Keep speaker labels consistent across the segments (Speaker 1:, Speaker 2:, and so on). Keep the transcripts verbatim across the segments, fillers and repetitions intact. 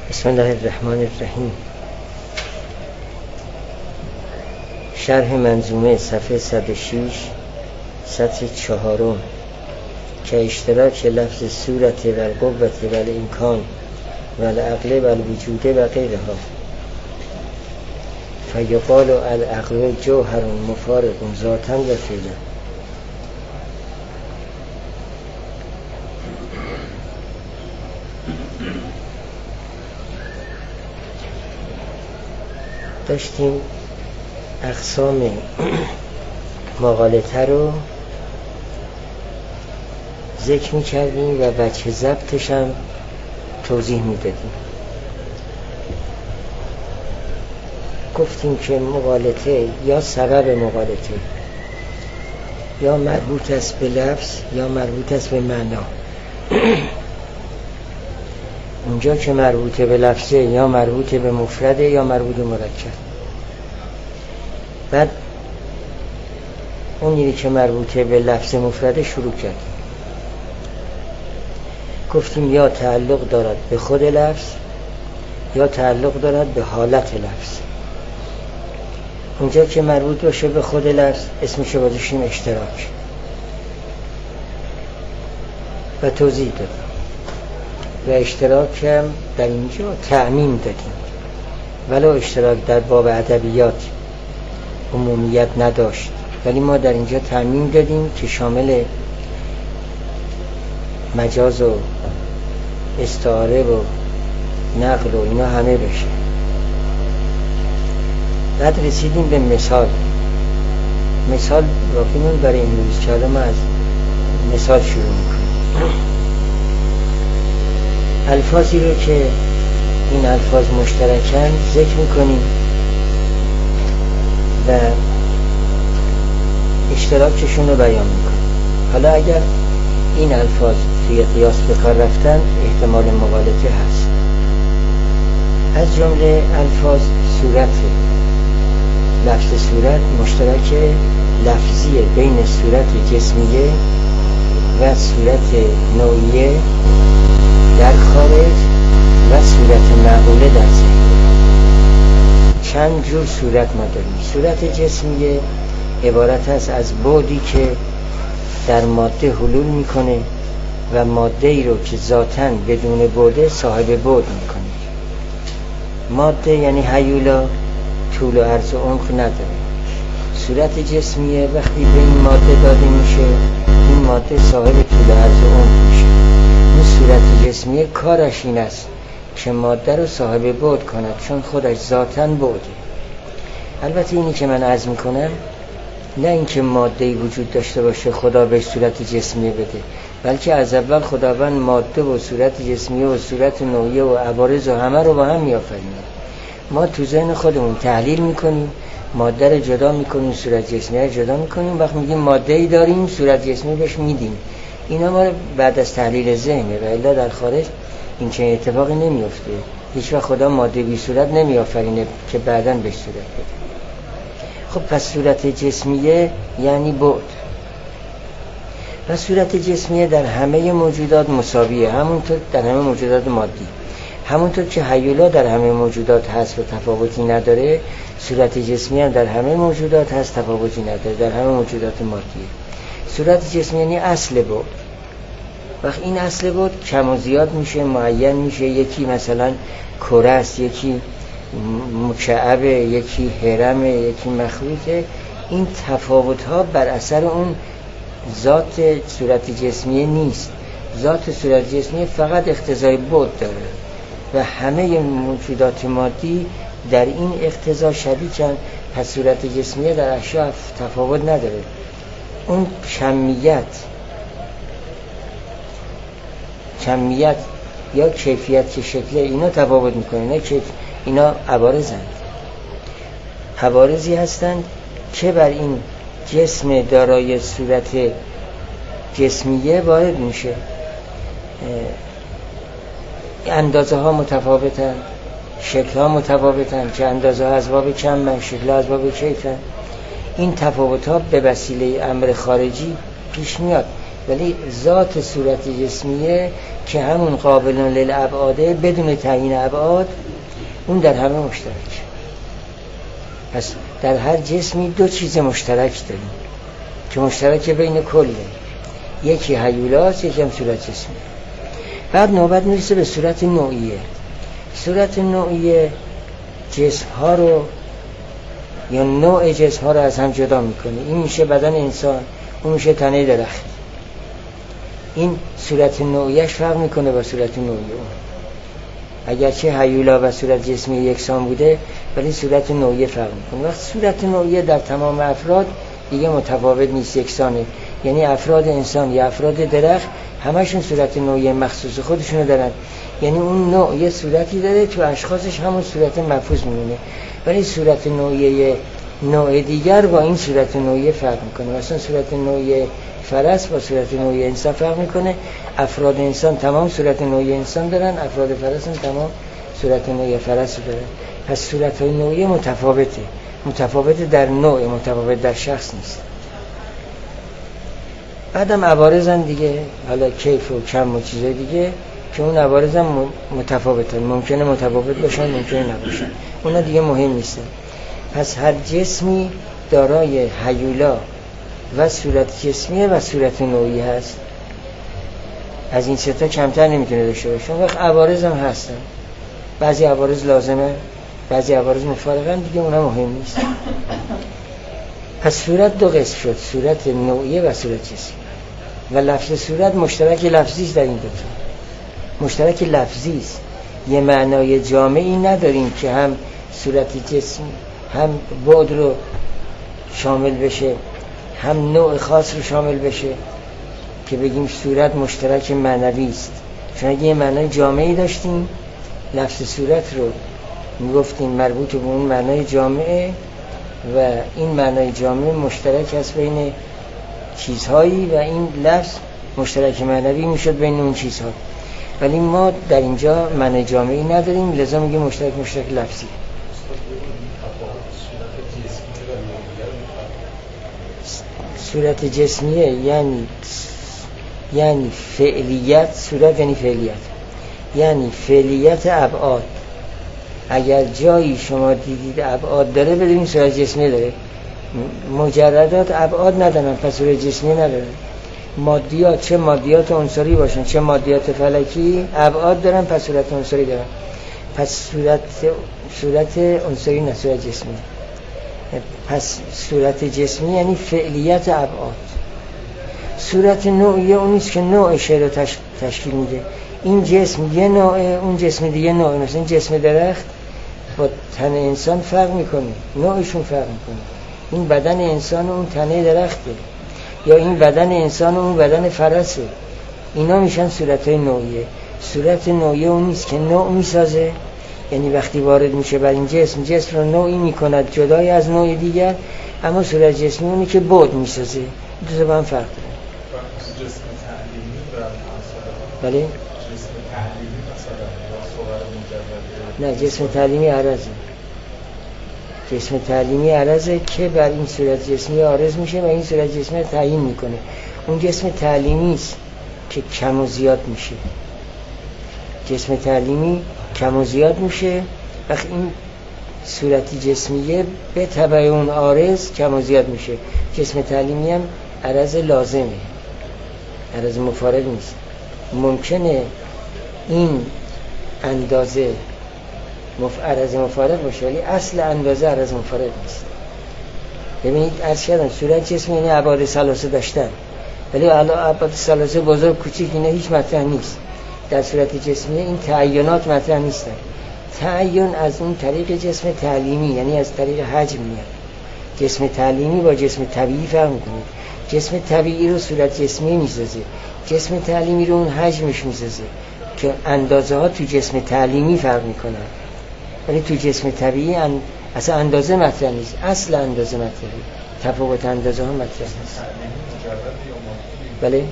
Speaker 1: بسم الله الرحمن الرحیم. شرح منظومه صفحه صد و شش سطر چهارم که اشتراک لفظ صورت و القوة و الامکان و العقل و الوجود و غیرها. فیقال العقل جوهر مفارق ذاتا و فعلا. داشتیم اقسام مقالطه رو ذکر می کردیم و وجه ضبطش هم توضیح می دادیم. گفتیم که مقالطه یا سبب مقالطه یا مربوط است به لفظ یا مربوط است به معنا. اونجا که مربوطه به لفظه یا مربوطه به مفرده یا مربوط به مرکب. بعد اونی که مربوطه به لفظ مفرده شروع کرد. گفتیم یا تعلق دارد به خود لفظ یا تعلق دارد به حالت لفظ. اونجا که مربوط باشه به خود لفظ اسمش رو گذاشتیم اشتراک و توضیح دادیم و اشتراک هم در اینجا تعمیم دادیم، ولو اشتراک در باب ادبیات عمومیت نداشت، ولی ما در اینجا تعمیم دادیم که شامل مجاز و استعاره و نقل و اینا همه بشه. بعد رسیدیم به مثال. مثال واقعیمون برای این روز که ما از مثال شروع میکنیم. الفاظی رو که این الفاظ مشترکن ذکر میکنیم و اشتراکشون رو بیان میکنیم. حالا اگر این الفاظ توی قیاس به کار رفتن احتمال مغالطه هست. از جمله الفاظ صورت، لفظ صورت مشترک لفظی بین صورت جسمیه و صورت نوعیه در خارج و صورت معقوله در ذهن. چند جور صورت ما داریم. صورت جسمیه عبارت است از بعدی که در ماده حلول میکنه و ماده ای رو که ذاتاً بدون بعد صاحب بعد میکنه. ماده یعنی هیولا طول و عرض و عمق نداره. صورت جسمیه وقتی به این ماده داده میشه این ماده صاحب طول و عرض و عمق میشه. این صورت جسمیه کارش این است که ماده رو صاحب بعد کند، چون خودش ذاتاً بعده. البته اینی که من عرض میکنم نه اینکه ماده‌ای وجود داشته باشه خدا به صورت جسمیه بده، بلکه از اول خداوند ماده و صورت جسمیه و صورت نوعیه و عوارض و همه رو با هم میآفرینه. ما تو ذهن خودمون تحلیل میکنیم، ماده رو جدا میکنیم، صورت جسمیه رو جدا میکنیم، وقت میگیم ماده‌ای داریم صورت جسمیه بهش میدیم. اینا ما بعد از تحلیل ذهنه و الا در خارج این چه اتفاقی نمیفته. هیچ وقت خدا ماده بی صورت نمیآفرینه که بعداً بهش صورت بده. خب پس صورت جسمیه یعنی بعد و صورت جسمیه در همه موجودات مساویه، همونطور در همه موجودات مادی. همونطور که هیولا در همه موجودات هست و تفاوتی نداره، صورت جسمیه در همه موجودات هست، تفاوتی نداره، در همه موجودات مادیه. صورت جسمیه یعنی اصل بعد. وقت این اصل بعد کم و زیاد میشه، معین میشه. یکی مثلا کره است، یکی مکعبه، یکی هرمه، یکی مخروطه. این تفاوت ها بر اثر اون ذات صورت جسمیه نیست. ذات صورت جسمیه فقط اقتضای بعد داره و همه موجودات مادی در این اقتضا شریکن. پس صورت جسمیه در اشیاء تفاوت نداره. اون کمیت کمیت یا کیفیت که شکله اینا تفاوت میکنه، نه که اینا عوارضند. عوارضی هستند که بر این جسم دارای صورت جسمیه وارد میشه. اندازه ها متفاوتن، شکل ها متفاوتن، که اندازه ها از باب کم، شکل ها از باب کیفن. این تفاوت ها به وسیله امر خارجی پیش میاد ولی ذات صورت جسمیه که همون قابل للابعاده بدون تعیین ابعاد، اون در همه مشترک. پس در هر جسمی دو چیز مشترک داریم که مشترک بین کله، یکی هیولاست، یکی هم صورت جسمی. بعد نوبت میرسه به صورت نوعیه. صورت نوعیه جسم ها رو یا نوع جسم ها رو از هم جدا میکنه. این میشه بدن انسان، اون میشه تنه درخت. این صورت نوعیش فرق میکنه با صورت نوعی اون. اگرچه هیولا و صورت جسمی یکسان بوده ولی صورت نوعی فرق میکنه. وقت صورت نوعی در تمام افراد دیگه متفاوت نیست، یکسانه. یعنی افراد انسان یا افراد درخت همشون صورت نوعی مخصوص خودشونو دارن. یعنی اون نوع یه صورتی داره، تو اشخاصش همون صورت محفوظ میمونه. ولی صورت نوعی نوع دیگر با این صورت نوعی فرق میکنه. مثلا صورت نوعی فرس با صورت نوعی انسان فرق میکنه. افراد انسان تمام صورت نوعی انسان دارن، افراد فرس هم تمام صورت نوعی فرس دارن. پس صورت نوعی متفاوته، متفاوت در نوع، متفاوت در شخص نیست. بعدم عوارضن دیگه، حالا کیف و کم و چیزای دیگه که اون عوارضن متفاوتن، ممکنه متفاوت باشن، ممکنه نباشن، اونا دیگه مهم نیستن. پس هر جسمی دارای هیولا و صورت جسمیه و صورت نوعی هست. از این سه تا کمتر نمیتونه داشته باشه. وقت عوارض هم هستن، بعضی عوارض لازمه، بعضی عوارض مفارقن، دیگه اونا مهم نیست. پس صورت دو قسم شد، صورت نوعیه و صورت جسمی. و لفظ صورت مشترک لفظی است در این دو تا، مشترک لفظی است. یه معنای جامعی نداریم که هم صورت جسم هم بعد رو شامل بشه، هم نوع خاص رو شامل بشه که بگیم صورت مشترک معنوی است. چون اگه یه معنای جامعی داشتیم لفظ صورت رو میگفتیم مربوط به اون معنای جامعه و این معنای جامعه مشترک است بین چیزهایی و این لفظ مشترک معنوی میشد بین اون چیزها. ولی ما در اینجا معنای جامعی نداریم، لذا میگیم مشترک مشترک لفظی. صورت جسمیه یعنی یعنی فعلیت، صورت یعنی فعلیت، یعنی فعلیت ابعاد. اگر جایی شما دیدید ابعاد داره بدونید صورت جسمی داره. مجردات ابعاد ندارن پس صورت جسمی ندارن. مادیات، چه مادیات عنصری باشن چه مادیات فلکی، ابعاد دارن پس صورت عنصری دارن. پس صورت صورت عنصری نه، صورت جسمی. پس صورت جسمی یعنی فعلیت ابعاد. صورت نوعیه اونیست که نوع شی رو تش... تشکیل میده. این جسم یه نوعه، اون جسم دیگه نوعه. مثلا جسم درخت با تن انسان فرق میکنه، نوعشون فرق میکنه. این بدن انسان و اون تنه درخته، یا این بدن انسان و اون بدن فرسه. اینا میشن صورتهای نوعیه. صورت نوعیه اونیست که نوع میسازه، یعنی وقتی وارد میشه بر این جسم، جسم رو نوعی میکند جدای از نوع دیگر. اما صورت جسمی اونی که بعد میسازه. دو تا با هم فرق داره.
Speaker 2: جسم تعلیمی و
Speaker 1: بله؟
Speaker 2: جسم تعلیمی مثلا یا صور مجرده.
Speaker 1: نه، جسم تعلیمی عرضه. جسم تعلیمی عرضه که بر این صورت جسمی عارض میشه و این صورت جسمی رو تعیین میکنه. اون جسم تعلیمی است که کم و زیاد میشه. جسم تعلیمی کم و زیاد میشه وقتی این صورت جسمیه به تبع اون عارض کم و زیاد میشه. جسم تعلیمی هم عرض لازمه، عرض مفارق نیست. ممکنه این اندازه مف... عرض مفارق باشه ولی اصل اندازه عرض مفارق نیست. ببینید عرض کردم صورت جسمی یعنی ابعاد ثلاثه داشتن، ولی الان ابعاد ثلاثه بزرگ کوچیک اینا هیچ مطرح نیست. در صورت جسمی این تعینات مطرح نیستن. تعین از اون طریق جسم تعلیمی یعنی از طریق حجم میاد. جسم تعلیمی با جسم طبیعی فرق میکنه. جسم طبیعی رو صورت جسمی میسازه، جسم تعلیمی رو اون حجمش میسازه که اندازه ها تو جسم تعلیمی فرق میکنن. ولی تو جسم طبیعی ان... اصلا اندازه مطرح نیست، اصل اندازه مطرحه، تفاوت اندازه ها مطرح نیست. بله؟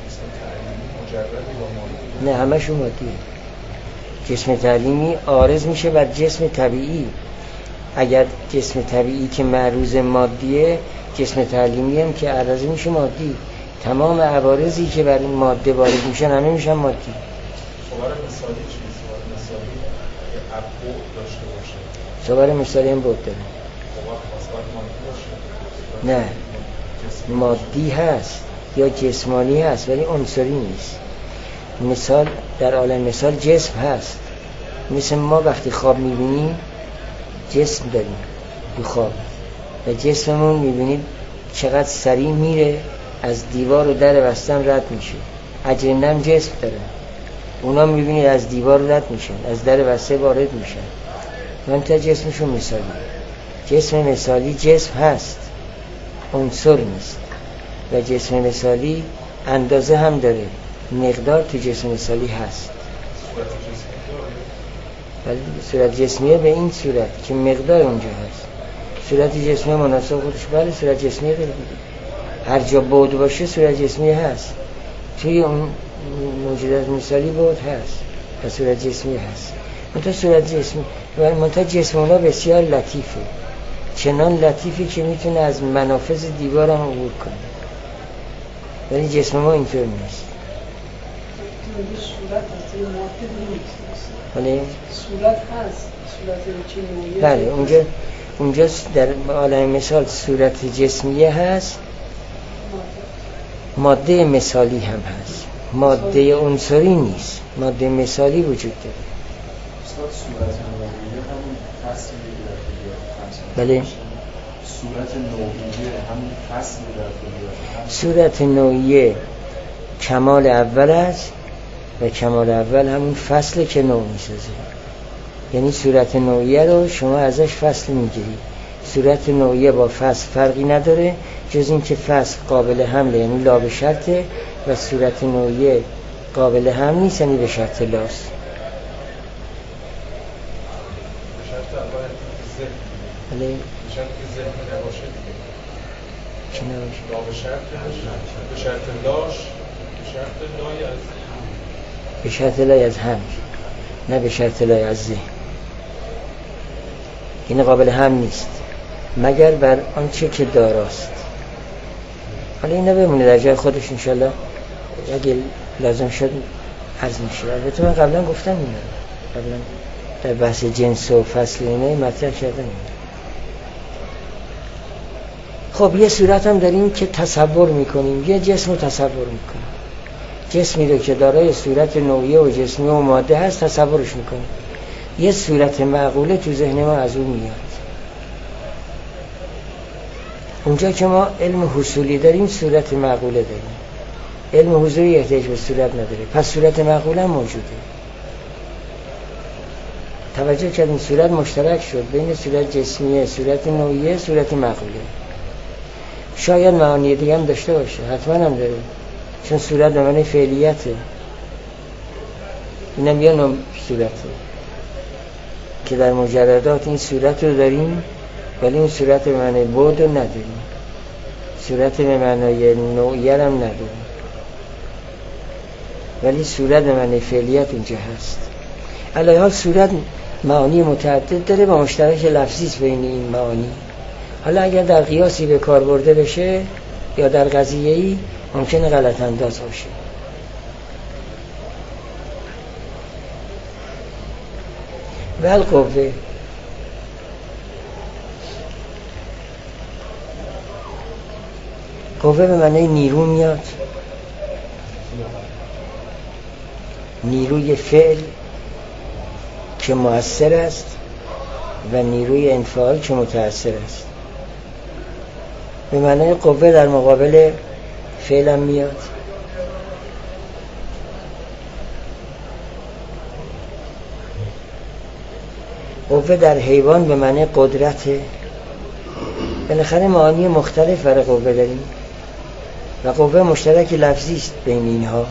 Speaker 1: نه، همشون مادیه. جسم تعلیمی عارض میشه بر جسم طبیعی. اگر جسم طبیعی که معروض مادیه، جسم تعلیمی هم که عارض میشه مادی. تمام عوارضی که بر این ماده وارد میشن همه میشن مادی.
Speaker 2: صور مثالی چیه؟ صور مثالی که ابعاد داشته باشه.
Speaker 1: صور مثالی هم بود داره. نه مادی هست یا جسمانی هست ولی عنصری نیست. مثال در عالم مثال جسم هست. مثل ما وقتی خواب میبینیم جسم داریم تو خواب و جسممون میبینید چقدر سریع میره از دیوار و در بستن رد میشه. اجنه هم جسم داره، اونا میبینید از دیوار رد میشن، از در بسته وارد میشن. من تا جسمشون مثالی، جسم مثالی جسم هست عنصر نیست و جسم مثالی اندازه هم داره، مقدار تو جسم مثالی هست. ولی صورت جسمیه به این صورت که مقدار اونجا هست. صورت جسمیه مناسب خودش بله صورت جسمیه داره دیگه. هر جا بود باشه صورت جسمیه هست. توی اون موجودات مثالی بود هست و صورت جسمیه هست. منتها صورت جسمی و منتها جسم اونا بسیار لطیفه، چنان لطیفی که میتونه از منافذ دیوار هم عبور کنه. ولی جسم ما اینطور نیست. ولی
Speaker 3: صورت هست، صورت چنونیه.
Speaker 1: بله اونجا اونجا در عالم مثال صورت جسمیه هست، ماده مثالی هم هست، ماده عنصری نیست، ماده مثالی وجود داره.
Speaker 2: صورت نوعیه همون فصلی در
Speaker 1: بله
Speaker 2: صورت نوعیه همون فصلی در
Speaker 1: صورت نوعیه کمال اول است و کمال اول همون فصل که نوع میسازه. یعنی صورت نوعیه رو شما ازش فصل میگیری. صورت نوعیه با فصل فرقی نداره جز این که فصل قابل حمله یعنی لا به شرطه و صورت نوعیه قابل حمل نیست یعنی به شرط لاست. بله
Speaker 2: به شرط که ذهن نباشه دیگه.
Speaker 1: چی نباشه؟
Speaker 2: لا به شرط به شرط لاش به شرط لای از
Speaker 1: به شرط لای از هم نه به شرط لای از ذهن. این قابل هم نیست مگر بر آنچه که داراست. حالا این نبیمونه در جای خودش انشالله اگه لازم شد عرض میشه. البته من قبلا گفتم اینه، قبلا در بحث جنس و فصل اینه مطرح کردم اینه. خب یه صورت هم داریم که تصور میکنیم، یه جسم رو تصور میکنیم. جسمی رو که دارای صورت نوعیه و جسمی و ماده هست تصورش میکنیم. یه صورت معقوله تو ذهن ما از اون میاد. اونجا که ما علم حصولی داریم صورت معقوله داریم، علم حضوری احتیاج به صورت نداره، پس صورت معقوله موجوده. توجه کردیم صورت مشترک شد بین صورت جسمیه، صورت نوعیه، صورت معقوله. شاید معانی دیگه هم داشته باشه، حتما هم داره، چون صورت به معنی فعلیته. اینم یه نوع صورته که در مجردات این صورت رو داریم ولی این صورت به معنی بود رو نداریم، صورت به معنی نوعیه هم نداریم، ولی صورت به معنی فعلیت اینجا هست. علیه حال صورت معانی متعدد داره و مشترک لفظی است بین این معانی. حالا اگر در قیاسی به کار برده بشه یا در قضیه‌ای ممکنه غلط انداز باشه. ول قوه قوه به معنی نیرو میاد، نیروی فعل که مؤثر است و نیروی انفعال که متأثر است. به معنی قوه در مقابل فعل هم میاد. قوه در حیوان به معنی قدرته. بالاخره معانی مختلف برای قوه داریم و قوه مشترک لفظی است بین اینها.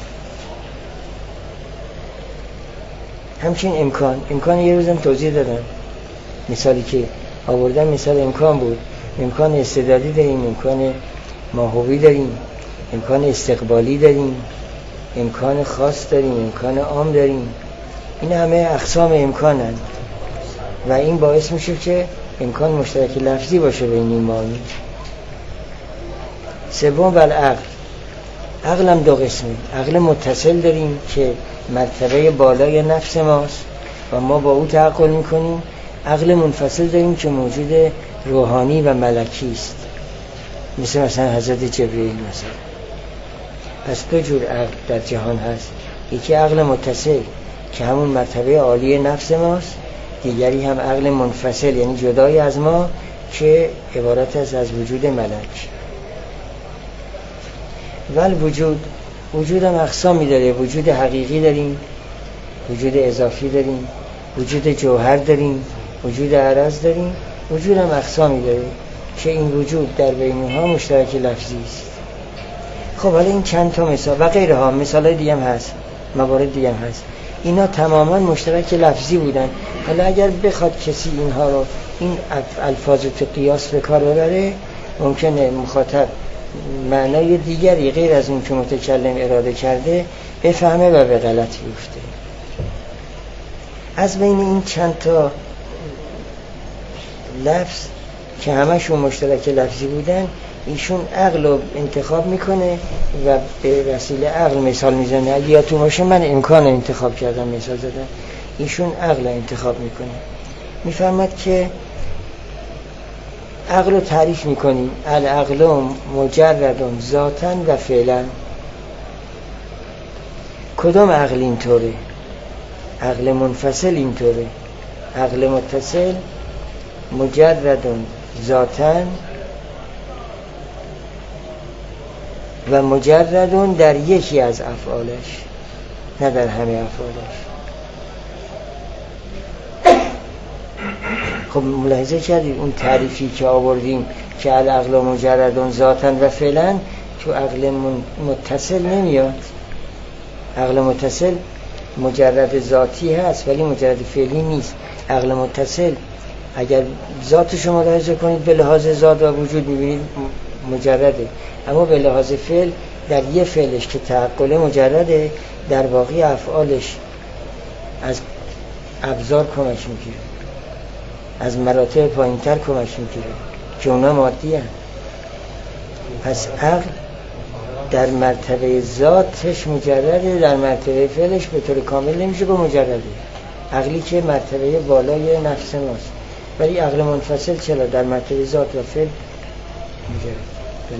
Speaker 1: همچنین امکان امکان یه روزم توضیح دادم، مثالی که آوردم مثال امکان بود. امکان استعدادی داریم، امکان ماهوی داریم، امکان استقبالی داریم، امکان خاص داریم، امکان عام داریم. این همه اقسام امکانند و این باعث میشه که امکان مشترک لفظی باشه بین این معانی. سوم بالعقل، عقل هم دو قسمه. عقل متصل داریم که مرتبه بالای نفس ماست و ما با او تعقل میکنیم. عقل منفصل داریم که موجود روحانی و ملکی است، مثل مثلا حضرت جبرئیل مثلا. پس دو جور عقل در جهان هست، یکی عقل متصل که همون مرتبه عالی نفس ماست، دیگری هم عقل منفصل یعنی جدای از ما که عبارت است از وجود ملک. ول وجود، وجود هم اقسامی داره. وجود حقیقی داریم، وجود اضافی داریم، وجود جوهر داریم، وجود عرض داریم. وجود هم اقسامی داره که این وجود در بین اونها مشترک لفظی است. خب حالا این چند تا مثال و غیره ها، مثال دیگه هم هست، موارد دیگه هم هست. اینا تماما مشترک لفظی بودن. حالا اگر بخواد کسی اینها رو، این الفاظ تو قیاس به کار ببره، ممکنه مخاطب معنای دیگری غیر از اون که متکلم اراده کرده بفهمه و به غلط بیفته. از بین این چند تا لفظ که همشون مشترک لفظی بودن، ایشون عقل رو انتخاب میکنه و به وسیله عقل مثال میزنه. اگه یادتون باشه من امکان انتخاب کردم مثال زدم، ایشون عقل رو انتخاب میکنه. میفهمد که عقل رو تعریف میکنیم، العقل مجرد ذاتاً و فعلا. کدام عقل اینطوره؟ عقل منفصل اینطوره. عقل متصل مجرد ذاتاً و مجرد در یکی از افعالش، نه در همه افعالش. خب ملاحظه کردید اون تعریفی که آوردیم که العقل مجرد ذاتاً و فعلا تو عقل متصل نمیاد. عقل متصل مجرد ذاتی هست ولی مجرد فعلی نیست. عقل متصل اگر ذاتش رو ملاحظه کنید به لحاظ ذات و وجود میبینید مجرده، اما به لحاظ فعل در یه فعلش که تعقل مجرده، در باقی افعالش از ابزار کمک میگیره، از مراتب پایینتر کمک میگیره که اونا مادی هست. پس عقل در مرتبه ذاتش مجرده، در مرتبه فعلش به طور کامل نمیشه با مجرده. عقلی که مرتبه بالای نفس ماست، ولی عقل منفصل چرا در مرتبه ذات و فعل مجرد.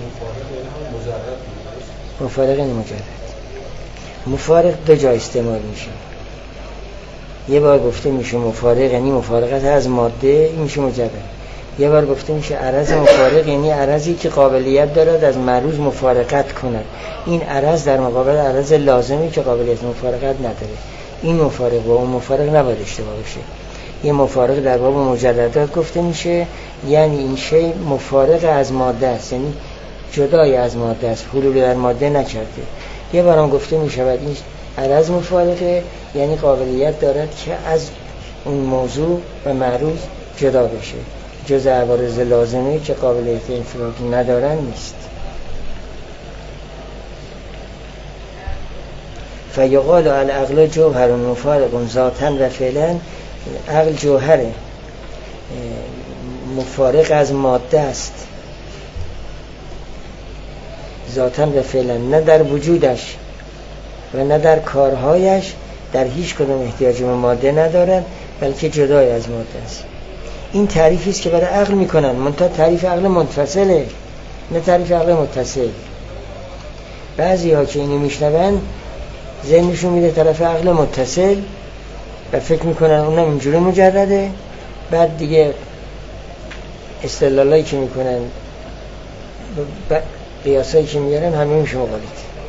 Speaker 1: مفارق این مجرد. مفارق دو جا استعمال میشه. یه بار گفته میشه مفارق یعنی مفارقت از ماده، این میشه مجرد. یه بار گفته میشه عرض مفارق یعنی عرضی که قابلیت دارد از معروض مفارقت کند. این عرض در مقابل عرض لازمی که قابلیت مفارقت نداره. این مفارق و اون مفارق نباید اشتباه بشه. یه مفارق در باب مجردات گفته میشه یعنی این شی مفارق از ماده است، یعنی جدای از ماده است، حلول در ماده نکرده. یه بارم گفته میشه بعد این عرض مفارقه یعنی قابلیت دارد که از اون موضوع و معروض جدا بشه، جز عوارض لازمه که قابلیت انفراجی ندارن نیست. فیقال العقل جوهر مفارق ذاتاً و فعلاً. عقل جوهره، مفارق از ماده است ذاتاً و فعلاً، نه در وجودش و نه در کارهایش در هیچ کدوم احتیاج به ماده ندارد، بلکه جدای از ماده است. این تعریفی است که برای عقل میکنن، منتها تعریف عقل منفصله نه تعریف عقل متصل. بعضی ها که اینو میشنون ذهنشون میره طرف عقل متصل و فکر میکنن اونم اینجوری مجرده. بعد دیگه استدلالایی که میکنن، قیاسایی که میارن همه میشه مقالید.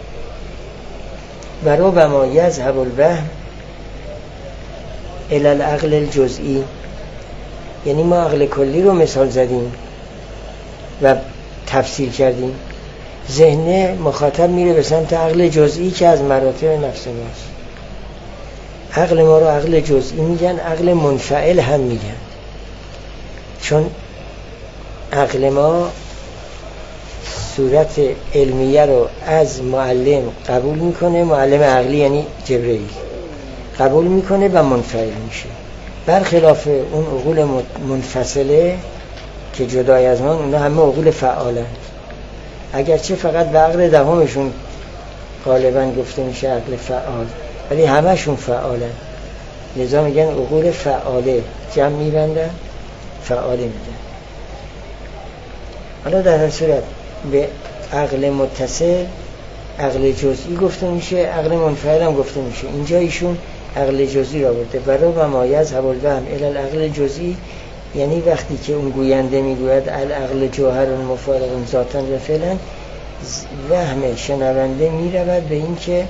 Speaker 1: و ربما یذهب الوهم الی العقل الجزئی. یعنی ما عقل کلی رو مثال زدیم و تفسیر کردیم، ذهن مخاطب میره به سمت عقل جزئی که از مراتب نفس ماست. عقل ما رو عقل جزئی میگن، عقل منفعل هم میگن، چون عقل ما صورت علمیه رو از معلم قبول میکنه، معلم عقلی یعنی جبرئیل قبول میکنه و منفعل میشه، برخلاف اون عقول منفصله که جدای از ما، اونا همه عقول فعالن. اگرچه فقط به عقل دهمشون غالبا گفته میشه عقل فعال، ولی همشون فعالن، لذا میگن عقول فعاله، جمع میبندن فعاله میگن. حالا در هر صورت به عقل متصل عقل جزئی گفته میشه، عقل منفعل هم گفته میشه. اینجا ایشون عقل جزئی را برده. برای و ما یذهب الوهم الی العقل جزئی، یعنی وقتی که اون گوینده میگوید العقل جوهر مفارق ذاتا و فعلا، وهم شنونده میرود به این که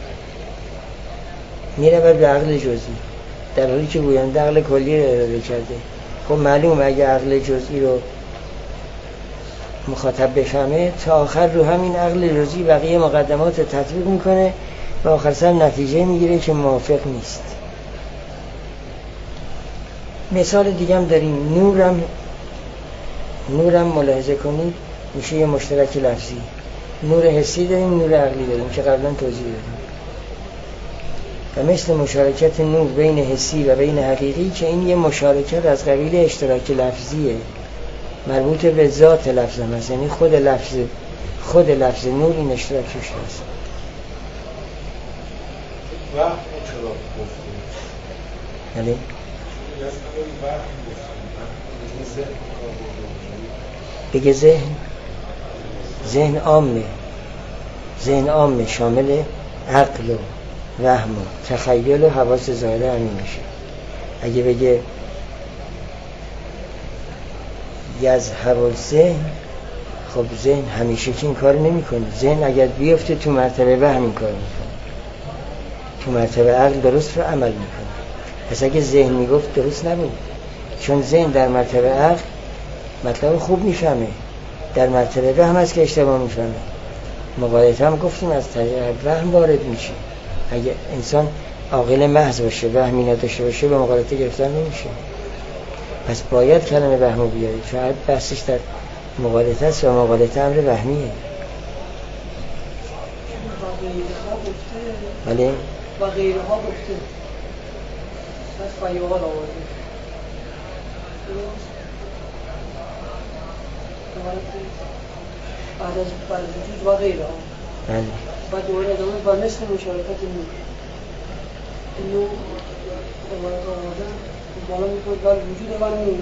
Speaker 1: میرود به عقل جزئی، در حالی که گوینده عقل کلی را اراده کرده. خب معلومه اگه عقل جزئی رو مخاطب بفهمه، تا آخر رو همین عقل جزئی بقیه مقدمات تطبیق میکنه و آخر سر نتیجه میگیره که موافق نیست. مثال دیگه هم داریم. نورم نورم ملاحظه کنید میشه یه مشترک لفظی. نور حسی داریم، نور عقلی داریم که قبلا توضیح دادیم. و مثل مشارکت نور بین حسی و بین حقیقی که این یه مشارکت از قبیل اشتراک لفظیه، مربوط به ذات لفظ هم هست، یعنی خود لفظ خود لفظ نور این اشتراک توش هست.
Speaker 2: وهم چرا گفتیم؟
Speaker 1: یعنی بگه ذهن ذهن عامه، ذهن عامه شامل عقل و وهم و تخیل و حواس ظاهره همین میشه. اگه بگه یذهب الذهن، خب ذهن همیشه که این کار نمی کنه. ذهن اگر بیفته تو مرتبه وهم این کار میکنه، تو مرتبه عقل درست رو عمل میکنه. پس اگه ذهن میگفت درست نبود، چون ذهن در مرتبه عقل مطلب خوب میفهمه، در مرتبه وهم هست که اشتباه میفهمه. مقالطه هم گفتیم از طریق وهم وارد میشه. اگه انسان عاقل محض باشه، وهمی نداشته باشه، به مقالطه گرفتن نمیشه. پس باید کلمه وهمو بیارید، چون بحثش در مقالطه است و مقالطه امر وهمیه. بله؟
Speaker 3: و غیره ها گفته بس فیوها را آورده بعد از بعد از وجود و غیره ها.
Speaker 1: بله.
Speaker 3: بعد دوباره ادامه و مثل مشارکت نور اینو دوباره آورده بالا میکنه بر وجود و نور.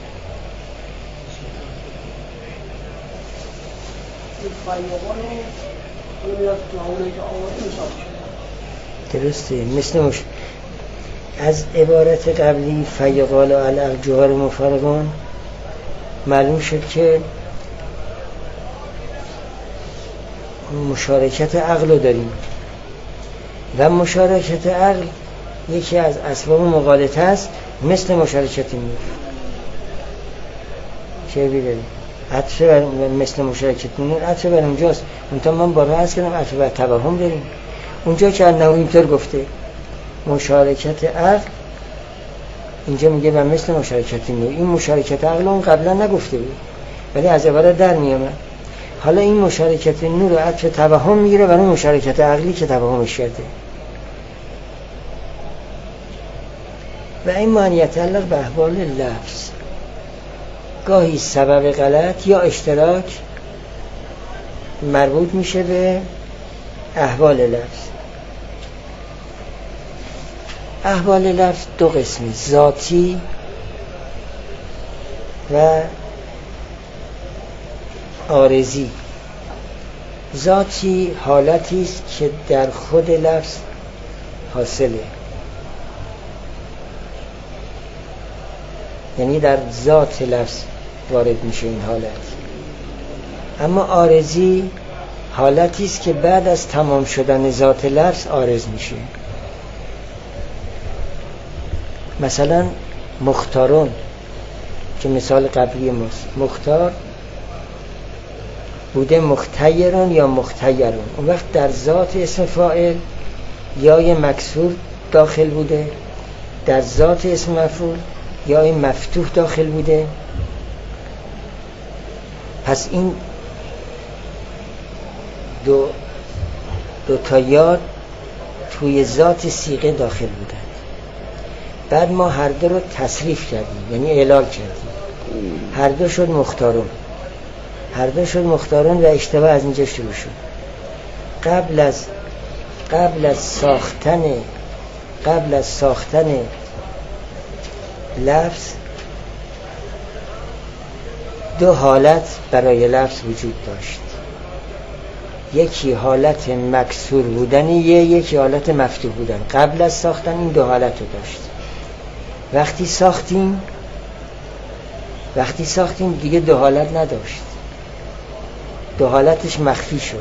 Speaker 3: این فیوها رو حالا میرفت تو همونه که آورده مثال شده.
Speaker 1: درسته. مثل مش... از عبارت قبلی فیقال و العقل جوهر مفارقان معلوم شد که مشارکت عقل رو داریم و مشارکت عقل یکی از اسباب مغالطه است، مثل مشارکت نور. چه بیداریم؟ عطفه بر مثل مشارکت نور عطفه بر اونجاست. منطقه من بارها هست کنم عطفه بر توهم داریم. اونجا که انه اینطور گفته مشارکت عقل، اینجا میگه و مثل مشارکت نور. این مشارکت عقل اون قبلا نگفته بود ولی از عبارت در میامد. حالا این مشارکت نور رو عطف توهم میگیره برای مشارکت عقلی که توهمش کرده. و این معنی یتعلق به احوال لفظ، گاهی سبب غلط یا اشتراک مربوط میشه به احوال لفظ. احوال لفظ دو قسمه، ذاتی و عارضی. ذاتی حالتی است که در خود لفظ حاصله، یعنی در ذات لفظ وارد میشه این حالت. اما عارضی حالتی است که بعد از تمام شدن ذات لفظ عارض میشه. مثلا مختارون که مثال قبلی ماست، مختار بوده مختیرون یا مختیرون، اون وقت در ذات اسم فاعل یا یه مکسور داخل بوده، در ذات اسم مفعول یا این مفتوح داخل بوده. پس این دو دو تا یاد توی ذات صیغه داخل بودن. بعد ما هر دو رو تصریف کردیم، یعنی اعلال کردیم، هر دو شد مختارون، هر دو شد مختارون و اشتباه از اینجا شروع شد. قبل از قبل از ساختن قبل از ساختن لفظ دو حالت برای لفظ وجود داشت. یکی حالت مکسور بودنی، یکی حالت مفتوح بودن. قبل از ساختن این دو حالت رو داشت. وقتی ساختیم وقتی ساختیم دیگه دو حالت نداشت، دو حالتش مخفی شد.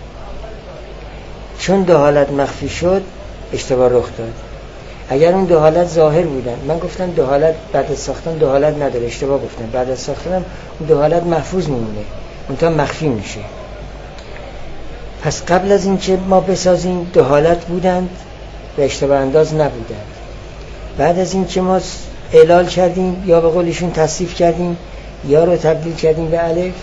Speaker 1: چون دو حالت مخفی شد اشتباه رخ داد. اگر اون دو حالت ظاهر بودن، من گفتم دو حالت بعد از ساختن دو حالت نداره، اشتباه گفتم. بعد از ساختن هم اون دو حالت محفوظ میمونه، اونتا مخفی میشه. پس قبل از این که ما بسازیم دو حالت بودند و اشتباه انداز نبودند. بعد از این که ما اعلال کردیم یا به قولشون تصریف کردیم یا رو تبدیل کردیم به الف،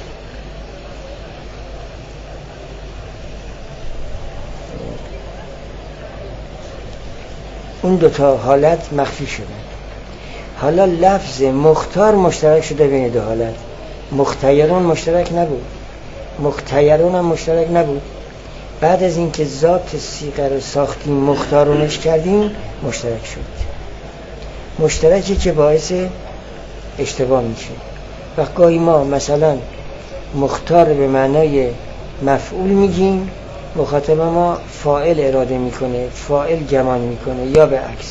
Speaker 1: اون دوتا حالت مخفی شدن. حالا لفظ مختار مشترک شده بین دو حالت. مختیرون مشترک نبود، مختیرون هم مشترک نبود. بعد از اینکه ذات صیغه رو ساختیم مختارونش کردیم مشترک شد. مشترکی که باعث اشتباه میشه. و گاهی ما مثلا مختار به معنای مفعول میگیم، مخاطب ما فاعل اراده میکنه، فاعل گمان میکنه یا به عکس.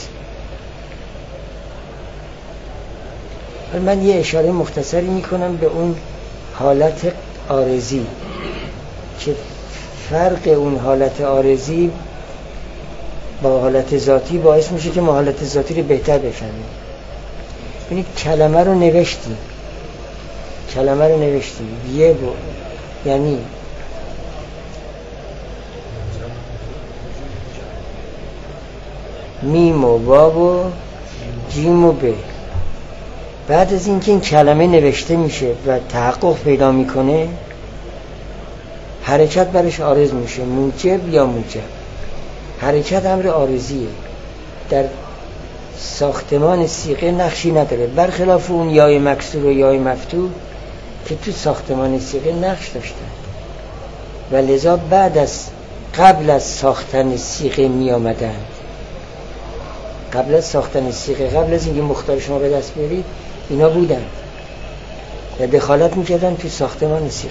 Speaker 1: من یه اشاره مختصری میکنم به اون حالت عارضی که فرق اون حالت عارضی با حالت ذاتی باعث میشه که ما حالت ذاتی رو بهتر بفهمیم. ببینید کلمه رو نوشتیم کلمه رو نوشتیم یه بو یعنی میم و واو و جیم و ب. بعد از اینکه این کلمه نوشته میشه و تحقق پیدا میکنه، حرکت برش عارض میشه، موجب یا موجب. حرکت امر عارضیه، در ساختمان صیغه نقشی نداره، برخلاف اون یای مکسور و یای مفتوح که تو ساختمان صیغه نقش داشتن و لذا بعد از قبل از ساختن صیغه می آمدن. قبل از ساختن صیغه، قبل از اینکه مختار شما به دست بیارید، اینا بودن و دخالت میکردن تو ساختمان صیغه.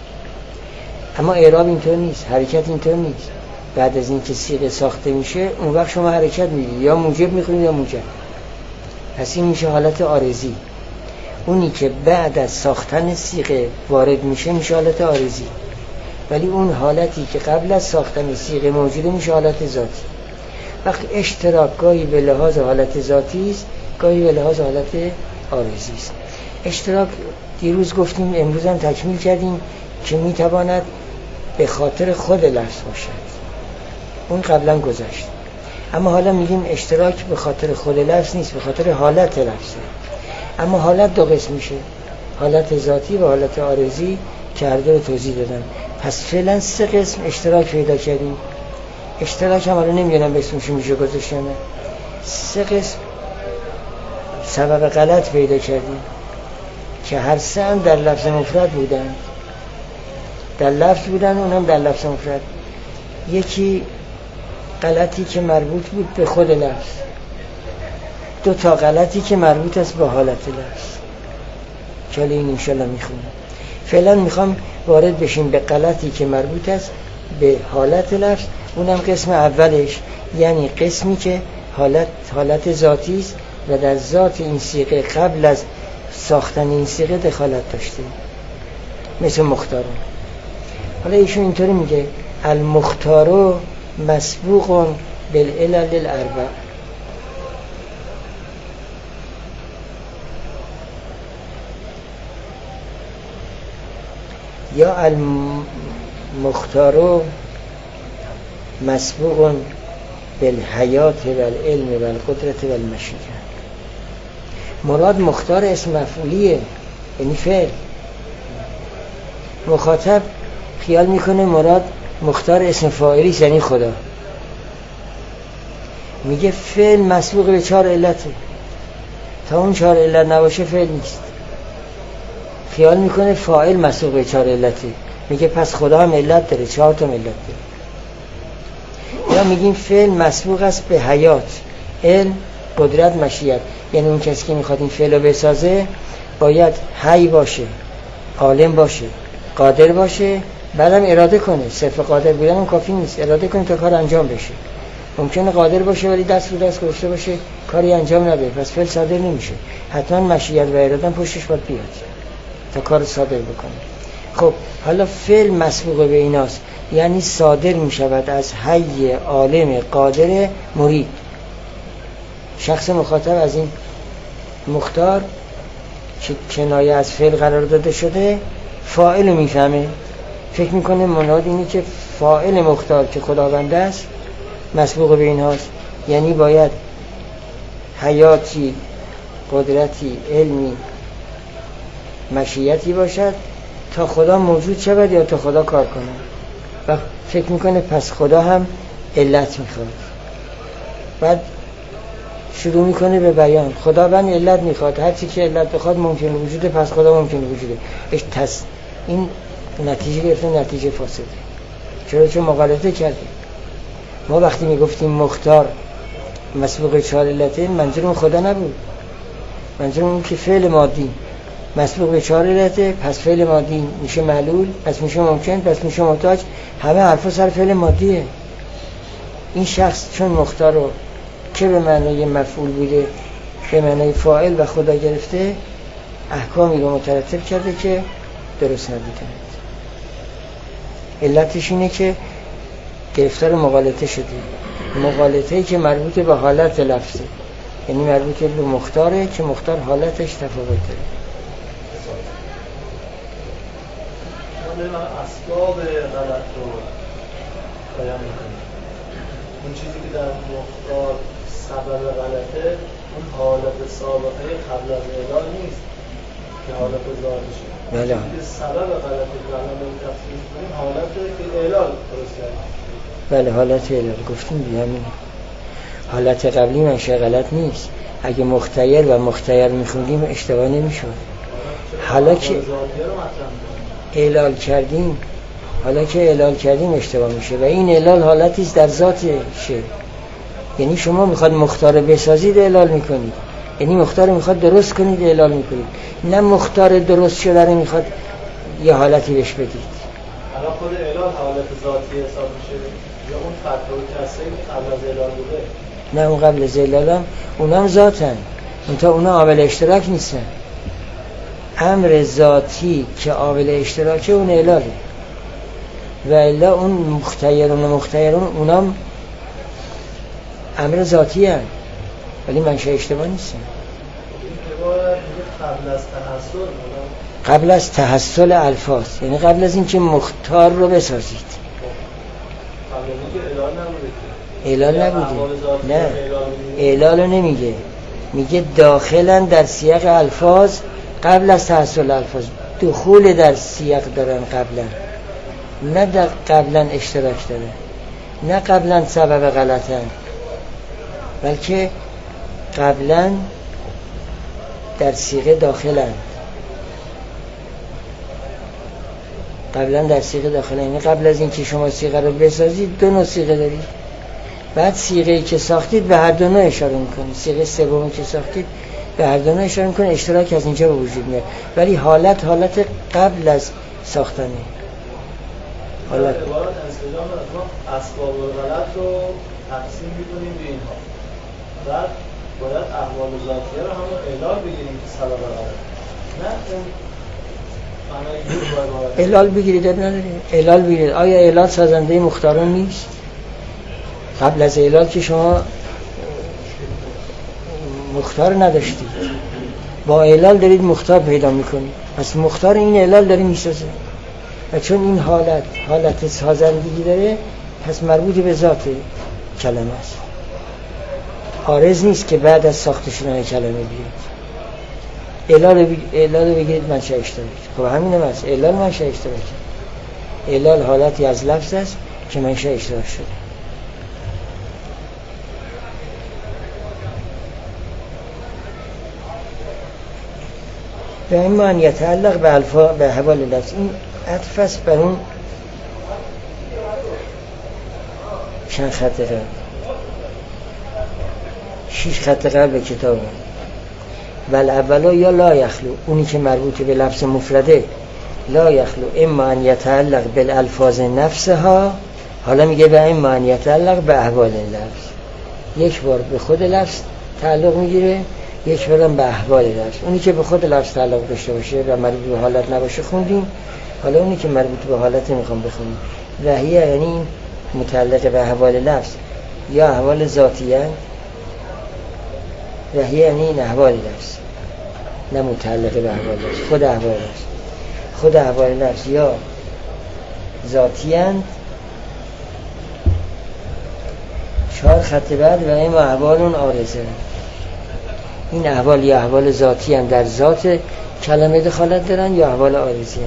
Speaker 1: اما اعراب اینطور نیست، حرکت اینطور نیست. بعد از اینکه صیغه ساخته میشه اون وقت شما حرکت میدید، یا موجب میخونید یا موجب. پس این میشه حالت عارضی. اونی که بعد از ساختن صیغه وارد میشه میشه حالت عارضی، ولی اون حالتی که قبل از ساختن صیغه موجوده میشه حالت ذاتی. وقتی اشتراک گاهی به لحاظ حالت ذاتی است، گاهی به لحاظ حالت عارضی است. اشتراک دیروز گفتیم، امروز هم تکمیل کردیم که میتواند به خاطر خود لفظ باشد، اون قبلا گذشت. اما حالا میگیم اشتراک به خاطر خود لفظ نیست، به خاطر حالت لفظه. اما حالت دو قسم میشه، حالت ذاتی و حالت عارضی که هر دو رو توضیح دادم. پس فعلا سه قسم اشتراک پیدا کردیم. اشتراک هم حالا نمیدونم به اسمش میشه گذاشت نه. سه قسم سبب غلط پیدا کردیم که هر سه هم در لفظ مفرد بودن، در لفظ بودن، اونم در لفظ مفرد. یکی غلطی که مربوط بود به خود لفظ، دو تا غلطی که مربوط است به حالت لفظ که این انشالله میخونم. فعلا میخوام وارد بشیم به غلطی که مربوط است به حالت لفظ. اونم قسم اولش، یعنی قسمی که حالت حالت ذاتی است و در ذات این صیغه قبل از ساختن این صیغه دخالت داشته، مثل مختارون. حالا ایشون اینطوری میگه المختارو مسبوق بالعلل الاربع. یا المختارو مسبوق بالحیات والعلم والقدرت والمشیئه. مراد مختار اسم مفعولیه، یعنی فعل. مخاطب خیال میکنه مراد مختار اسم فاعلی، یعنی خدا. میگه فعل مسبوق به چهار علته، تا اون چهار علت نباشه فعل نیست. خیال میکنه فاعل مسبوق به چهار علته، میگه پس خدا هم علت داره، چهار تا علت داره. یا میگیم فعل مسبوق است به حیات، علم، قدرت، مشیت. یعنی اون کسی که میخواد این فعل رو بسازه باید حی باشه، عالم باشه، قادر باشه، بعدم اراده کنه. صرف قادر بودن اون کافی نیست، اراده کنه تا کار انجام بشه. ممکنه قادر باشه ولی دست رو دست گذاشته باشه کاری انجام نده، پس فعل صادر نمیشه. حتما مشیت و اراده پشتش باید بیاد تا کار صادر بکنه. خب حالا فعل مسبوق به ایناست، یعنی صادر میشود از حی، عالم، قادر، مرید. شخص مخاطب از این مختار که کنایه از فعل قرار داده شده فاعل رو میفهمه، فکر میکنه مناد اینی که فاعل مختار که خداوند است مسبوق به این هاست، یعنی باید حیاتی، قدرتی، علمی، مشیتی باشد تا خدا موجود شود یا تا خدا کار کنه. و فکر میکنه پس خدا هم علت میخواد. بعد شروع میکنه به بیان. خدا بند علت میخواد، هر چی که علت بخواد ممکنه وجوده، پس خدا ممکنه وجوده. تس این نتیجه گرفته نتیجه فاسده. چرا؟ چون مغالطه کردیم. ما وقتی میگفتیم مختار مسبوق چهار علته، منظورم خدا نبود، منظورم اون که فعل مادی مسبوق به چهار علته، پس فعل مادی میشه معلول، پس میشه ممکن، پس میشه محتاج. همه حرفا سر فعل مادیه. این شخص چون مختار رو که به معنای مفعول بوده به معنای فاعل و خدا گرفته، احکامی رو مترتب کرده که درست نبوده. علتش اینه که گرفتار مغالطه شده، مغالطه‌ای که مربوط به حالت لفظه، یعنی مربوط به مختاره که مختار حالتش تفاوت داره.
Speaker 2: من اسباب غلط رو بیان میکنم. اون چیزی که در مختار سبب غلطه، اون حالت سابقه قبل از اعلان نیست که حالت ظاهرشه.
Speaker 1: بله.
Speaker 2: سبب غلطه که الان به تفسیر کنیم حالت که اعلان درست کرد.
Speaker 1: بله حالت اعلان گفتیم دیگه همین. حالت قبلی منشه غلط نیست. اگه مختیر و مختیر میخوندیم اشتباه نمیشد. حالا که اعلال کردیم حالا که اعلال کردیم اشتباه میشه و این اعلال حالتی است در ذاتشه. یعنی شما میخواد مختار بسازید اعلال میکنید، یعنی مختار میخواد درست کنید اعلال میکنید، نه مختار درست شده رو میخواد یه حالتی بهش بدید.
Speaker 2: حالا خود اعلال حالت ذاتی حساب میشه یا اون فتح و کسری که قبل از اعلال بوده؟
Speaker 1: نه اون قبل از اعلال هم اونم ذاتن، اون تا اونا عامل اشتراک نیستن. امر ذاتی که عامل اشتراکه اون اعلاله و الا اون مختیرون و مختیرون اونام امر ذاتی هست ولی منشه اشتباه نیستن.
Speaker 2: قبل از تحصل
Speaker 1: قبل از تحصل الفاظ، یعنی قبل از اینکه مختار رو بسازید.
Speaker 2: قبل از اینکه اعلال نبوده.
Speaker 1: اعلال نبوده. نه اعلال رو نمیگه، میگه داخلا در سیاق الفاظ قبل از تحصل الفاظ، دخول در سیاق دارن قبلا، نه در قبلا اشتراک دارن، نه قبلا سبب غلطن، بلکه قبلا در سیغه داخلن. قبلا در سیغه داخلن یعنی قبل از اینکه شما سیغه رو بسازید دو نوع سیغه دارید، بعد سیغه‌ای که ساختید به هر دو نوع اشاره میکنید، سیغه سومی که ساختید به هر دو نوع اشاره میکنه، اشتراک از اینجا به وجود میاد، ولی حالت حالت قبل از ساختنه.
Speaker 2: حالت عبارت انسجام ما اسباب غلط رو تقسیم می‌کنیم به اینها. بعد باید احوال ذاتیه رو همون اعلال بگیریم که سبب غلط. نه اون
Speaker 1: اعلال بگیرید نداره. اعلال بگیرید. آیا اعلال سازنده مختاران نیست؟ قبل از اعلال که شما مختار نداشتید، با اعلال دارید مختار پیدا میکنید، پس مختار این اعلال داره میسازه و چون این حالت حالت سازندگی داره پس مربوط به ذات کلمه است، عارض نیست که بعد از ساخته شدن کلمه بیاد. اعلال بگ... اعلال بگیرید منشأ اشتراک. خب همین هم هست، اعلال منشأ اشتراک. اعلال حالتی از لفظ است که منشأ اشتراک شده. به این معنی یتعلق به الفا به احوال لفظ، این عطف است بر اون چند خط قبل؟ شیش خط قبل کتاب. ول اولا یا لا یخلو، اونی که مربوط به لفظ مفرده، لا یخلو اما ان یتعلق بالالفاظ نفسها، حالا میگه به اما ان یتعلق به احوال لفظ. یک بار به خود لفظ تعلق میگیره، یک بار هم به احوال لفظ. اونی که به خود لفظ تعلق داشته باشه و مربوط به حالت نباشه خوندیم. حالا اونی که مربوط به حالت میخوام بخونیم. وحیه یعنی متعلق به احوال لفظ یا احوال ذاتیه. وحیه یعنی این احوال لفظ، نه متعلق به احوال لفظ، خود احوال لفظ. خود احوال لفظ یا ذاتیه. چهار خط بعد و این احوالون عارضه. این احوال یا احوال ذاتی هم در ذات کلمه دخالت دارن یا احوال عارضی هم.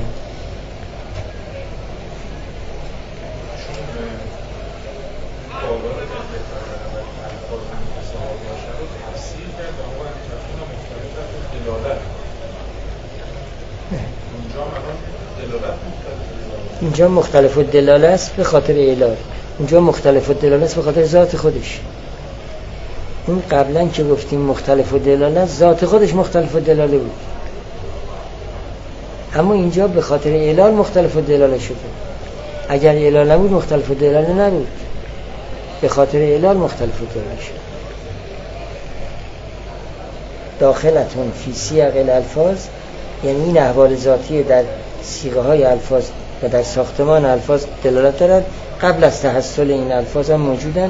Speaker 1: اینجا مختلف الدلاله است به خاطر علال، اونجا مختلف الدلاله است به خاطر ذات خودش. اون قبلا که گفتیم مختلف الدلاله است، ذات خودش مختلف الدلاله بود، اما اینجا به خاطر علال مختلف الدلاله شده. اگر علال نبود مختلف الدلاله نبود، به خاطر علال مختلف الدلاله شد. داخلتون فی سیاق الالفاظ، یعنی این احوال ذاتی در صیغه های الفاظ و در ساختمان الفاظ دلالت دارد. قبل از تحصل این الفاظ هم موجودن.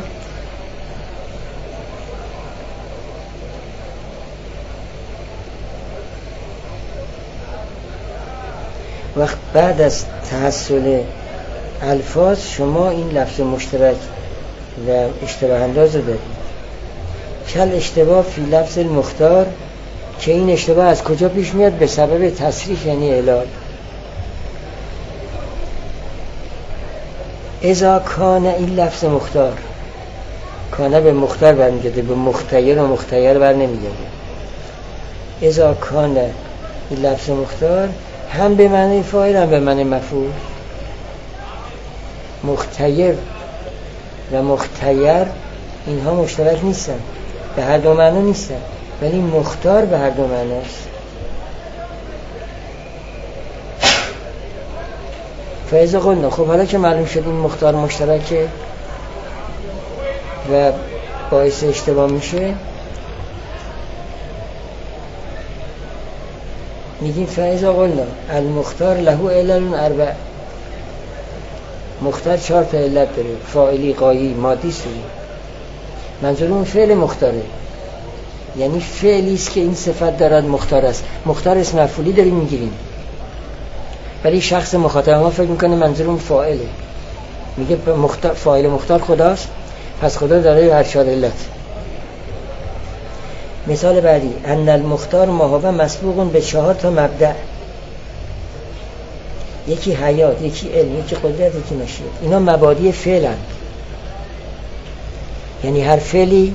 Speaker 1: وقت بعد از تحصل الفاظ شما این لفظ مشترک و اشتباه انداز رو دارید. کل اشتباه فی لفظ المختار، که این اشتباه از کجا پیش میاد؟ به سبب تصریح یعنی علال. اذا کان این لفظ مختار، کانه به مختار برمیگرده، به مختیر و مختیر بر نمیگرده. اذا کان این لفظ مختار هم به معنی فاعل هم به معنی مفعول. مختیر و مختیر اینها مشترک نیستن، به هر دو معنی نیستن، ولی مختار به هر دو معنی است. فایزه قلنا، خب حالا که معلوم شد این مختار مشترکه و باعث اشتباه میشه، میگیم فایزه قلنا المختار له علل اربع. مختار چهار تا علت داره: فاعلی، غایی، مادی، سوری. منظور اون فعل مختاره، یعنی فعلی است که این صفت دارد مختار است. مختار اسم مفعولی داریم میگیریم، ولی شخص مخاطب ما فکر میکنه منظور اون فاعله. میگه مختار، فاعل مختار خداست، پس خدا داره هر چهار علت. مثال بعدی: ان المختار ما هو مسبوق به چهار تا مبدأ. یکی حیات، یکی علم، یکی قدرت، یکی مشیت. اینا مبادی فعلند، یعنی هر فعلی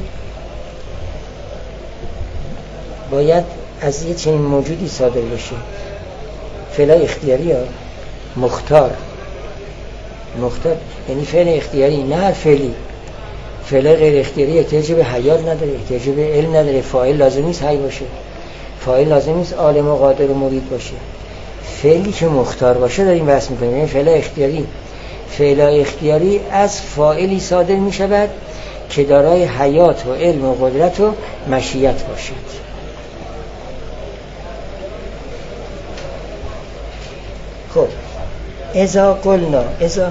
Speaker 1: باید از یه چنین موجودی صادر بشه. فعل اختیاری ها. مختار، مختار یعنی فعل اختیاری، نه هر فعلی. فعل غیر اختیاری احتیاج به حیات نداره، احتیاج به علم نداره. فاعل لازم نیست حی باشه، فاعل لازم نیست عالم و قادر و مرید باشه. فعلی که مختار باشه داریم بحث میکنیم، یعنی فعل اختیاری. فعل اختیاری از فاعلی صادر میشود که دارای حیات و علم و قدرت و مشیت باشد. خب اذا قلنا، اذا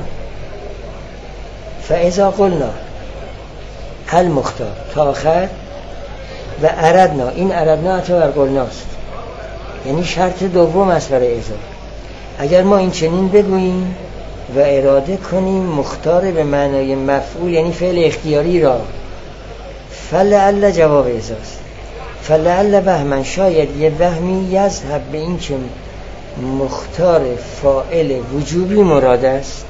Speaker 1: فاذا قلنا المختار تا آخر و اردنا، این اردنا عطا بر قلناست، یعنی شرط دوم است برای اذا. اگر ما این چنین بگوییم و اراده کنیم مختار به معنای مفعول، یعنی فعل اختیاری را، فلعل جواب اذاست. فلعل وهمن، شاید یه وهمی یذهب به این که مختار فاعل وجوبی مراد است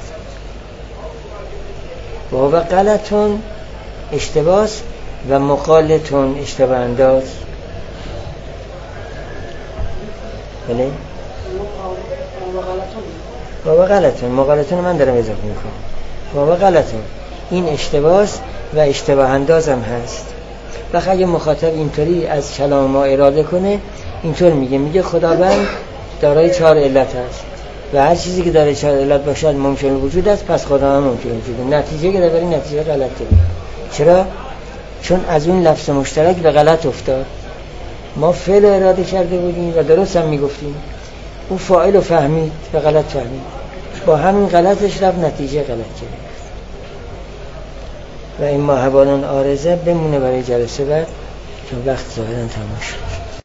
Speaker 1: و هو غلطون اشتباس و مقالتون اشتباه انداز. بله؟ و هو غلطون، مقالتون من دارم اضافه میکنم. و هو غلطون، این اشتباهست و اشتباه اندازم هست. وقت اگه مخاطب اینطوری از کلام ما اراده کنه، اینطور میگه میگه خداوند دارای چهار علت هست و هر چیزی که دارای چهار علت باشد ممکن وجود است، پس خدا هم ممکن وجود. نتیجه که داره نتیجه غلطه. چرا؟ چون از اون لفظ مشترک به غلط افتاد. ما فعل اراده کرده بودیم و درست هم میگفتیم، اون فاعل رو فهمید و غلط فهمید، با همین غلطش رفت نتیجه غلط کرد. و این ماهبانان آرزه بمونه برای جلسه بعد، چون وقت ظاهرا تمام شد.